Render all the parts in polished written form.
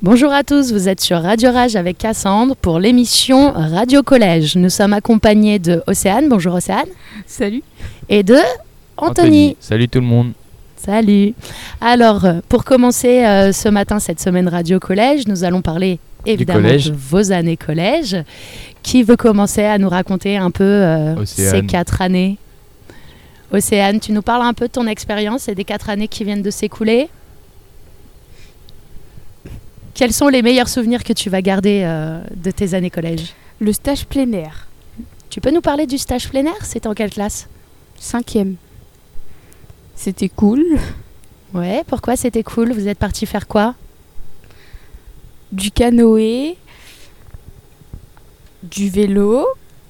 Bonjour à tous, vous êtes sur Radio Rage avec Cassandre pour l'émission Radio Collège. Nous sommes accompagnés de Océane. Bonjour Océane. Salut. Et de Anthony. Salut tout le monde. Salut. Alors, pour commencer ce matin, cette semaine Radio Collège, nous allons parler évidemment de vos années collège. Qui veut commencer à nous raconter un peu ces 4 années ? Océane, tu nous parles un peu de ton expérience et des 4 années qui viennent de s'écouler ? Quels sont les meilleurs souvenirs que tu vas garder de tes années collège ? Le stage plein air. Tu peux nous parler du stage plein air ? C'était en quelle classe ? 5e. C'était cool. Ouais, pourquoi c'était cool ? Vous êtes partis faire quoi ? Du canoë, du vélo.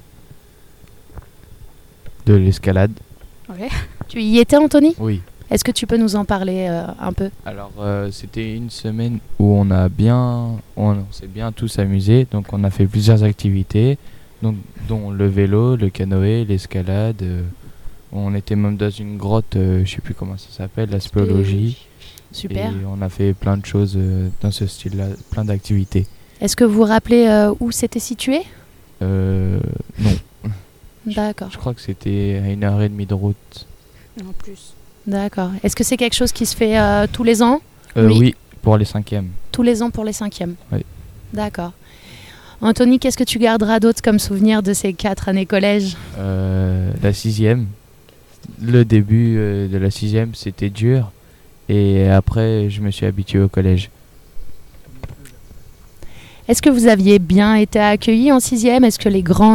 De l'escalade. Ouais. Tu y étais, Anthony ? Oui. Est-ce que tu peux nous en parler un peu ? Alors, c'était une semaine où on s'est bien tous amusés. Donc, on a fait plusieurs activités, dont le vélo, le canoë, l'escalade. On était même dans une grotte, je sais plus comment ça s'appelle, la spéologie. Super. Et on a fait plein de choses dans ce style-là, plein d'activités. Est-ce que vous vous rappelez où c'était situé ? Non. D'accord. Je crois que c'était à 1h30 de route. En plus. D'accord. Est-ce que c'est quelque chose qui se fait tous les ans ? Oui, pour les 5e. Tous les ans pour les 5e ? Oui. D'accord. Anthony, qu'est-ce que tu garderas d'autre comme souvenir de ces 4 années collège ? La 6e. Le début de la 6e, c'était dur. Et après, je me suis habitué au collège. Est-ce que vous aviez bien été accueillis en 6e ? Est-ce que les grands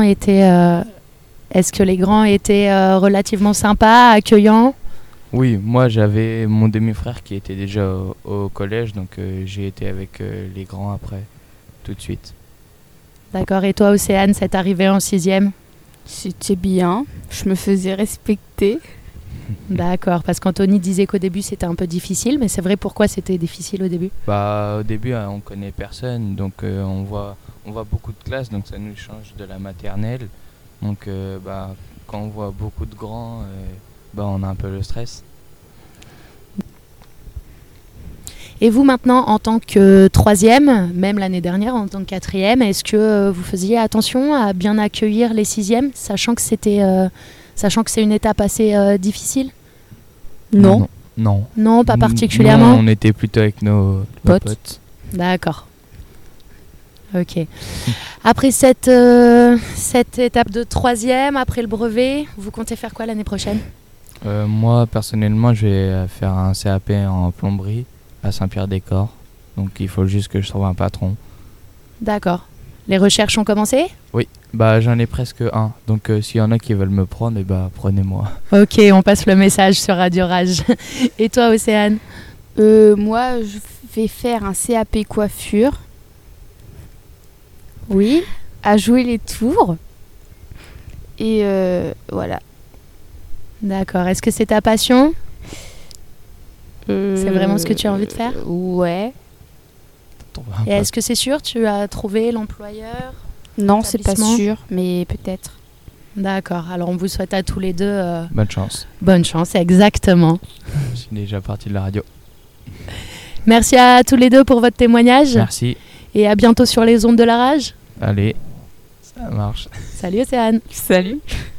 étaient relativement sympas, accueillants ? Oui, moi j'avais mon demi-frère qui était déjà au collège, donc j'ai été avec les grands après, tout de suite. D'accord, et toi Océane, c'est arrivé en 6e ? C'était bien, je me faisais respecter. D'accord, parce qu'Anthony disait qu'au début c'était un peu difficile, mais c'est vrai, pourquoi c'était difficile au début ? Au début on connaît personne, donc on voit beaucoup de classes, donc ça nous change de la maternelle. Donc quand on voit beaucoup de grands, on a un peu le stress. Et vous maintenant, en tant que 3e, même l'année dernière en tant que 4e, est-ce que vous faisiez attention à bien accueillir les 6e, sachant que c'est une étape assez difficile ? Non. Non, pas particulièrement. Non, on était plutôt avec nos potes. D'accord. Ok. Après cette étape de 3e, après le brevet, vous comptez faire quoi l'année prochaine ? Moi, personnellement, je vais faire un CAP en plomberie à Saint-Pierre-des-Corps. Donc, il faut juste que je trouve un patron. D'accord. Les recherches ont commencé ? Oui, j'en ai presque un. Donc, s'il y en a qui veulent me prendre, prenez-moi. Ok, on passe le message sur Radio Rage. Et toi, Océane ? Moi, je vais faire un CAP coiffure. Oui. À jouer les tours. Et voilà. D'accord. Est-ce que c'est ta passion ? C'est vraiment ce que tu as envie de faire ? Ouais. Et est-ce que c'est sûr ? Tu as trouvé l'employeur ? Non, c'est pas sûr, mais peut-être. D'accord. Alors, on vous souhaite à tous les deux... Bonne chance. Bonne chance, exactement. Je suis déjà parti de la radio. Merci à tous les deux pour votre témoignage. Merci. Et à bientôt sur les ondes de la rage. Allez, ça marche. Salut Océane. Salut.